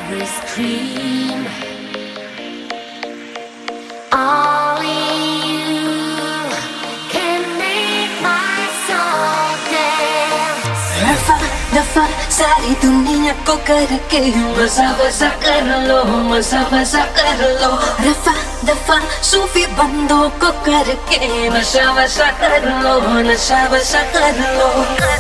every scream. Only you can make my soul dance. रफा दफा सारी दुनिया को करके मजा मजा कर लो, मजा मजा कर लो। रफा दफा सूफी बंदों को करके नशा वशा कर लो, नशा वशा कर लो।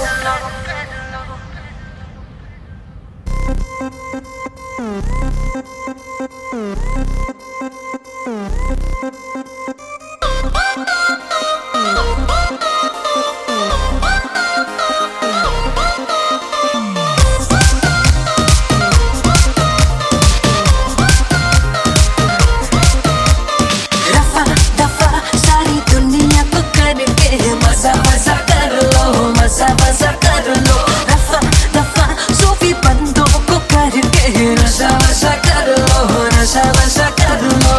मजा मजा कर लो, मजा मजा कर लो। रफा दफा सूफी बंदों को करके नशा वशा कर लो, नशा वशा कर लो।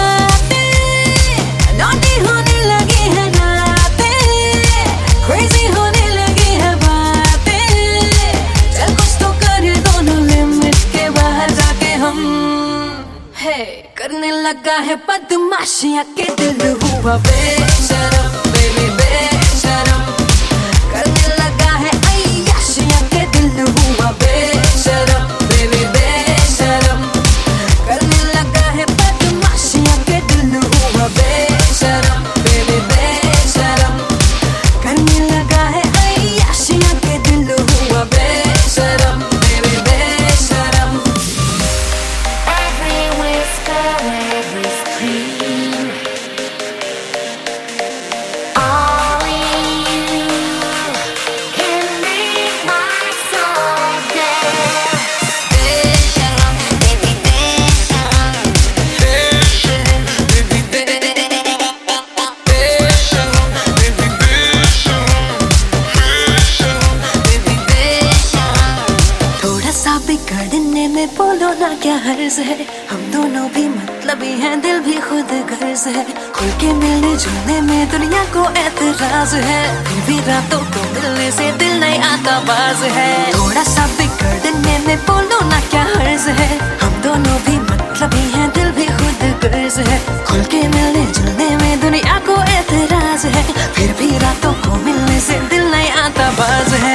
रातें नॉटी होने लगी है, रातें क्रेजी होने लगी है बातें। चल कुछ तो कर दोनों लिमिट के बाहर जाके हम है करने लगा है बदमाशियां के दिल हुआ बेशरम। बेबी बेशरम करने लगा है अय्याशियां के दिल हुआ बेशरम। बेबी बेशरम करने लगा है बदमाशियां के दिल हुआ बेशरम। बेबी बेशरम करने लगा है अय्याशियां के दिल हुआ बेशरम। बेबी बेशरम Every whisper, every scream. Only you can make my soul dance. बेशरम बेबी बेशरम, बेशरम बेबी बेशरम, बेबी बेशरम, बेशरम बेबी बेशरम। थोड़ा सा बिगड़ने में बोलो ना क्या हर्ज है, हम दोनों भी मतलबी हैं, दिल भी खुद गर्ज है। खुल के मिलने जुलने में दुनिया को एतराज है, फिर भी रातों को मिलने से दिल नहीं आता बाज है। थोड़ा सा बिगड़ने में बोलो ना क्या हर्ज है, हम दोनों भी मतलबी हैं, दिल भी खुद गर्ज है। खुल के मिलने जुलने में दुनिया को एतराज है, फिर भी रातों को मिलने से दिल नहीं आता बाज है।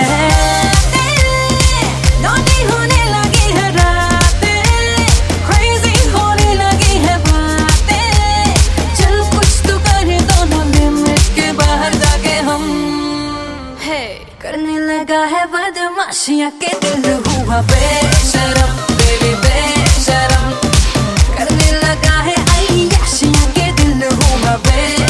नॉटी होने लगी है रातें, क्रेजी होने लगी है बातें। चल कुछ तो कर दोनों लिमिट के बाहर जाके हम है करने लगा है बदमाशियां के दिल हुआ बेशरम। बेबी बेशरम करने लगा है अय्याशियां के दिल हुआ बेशरम।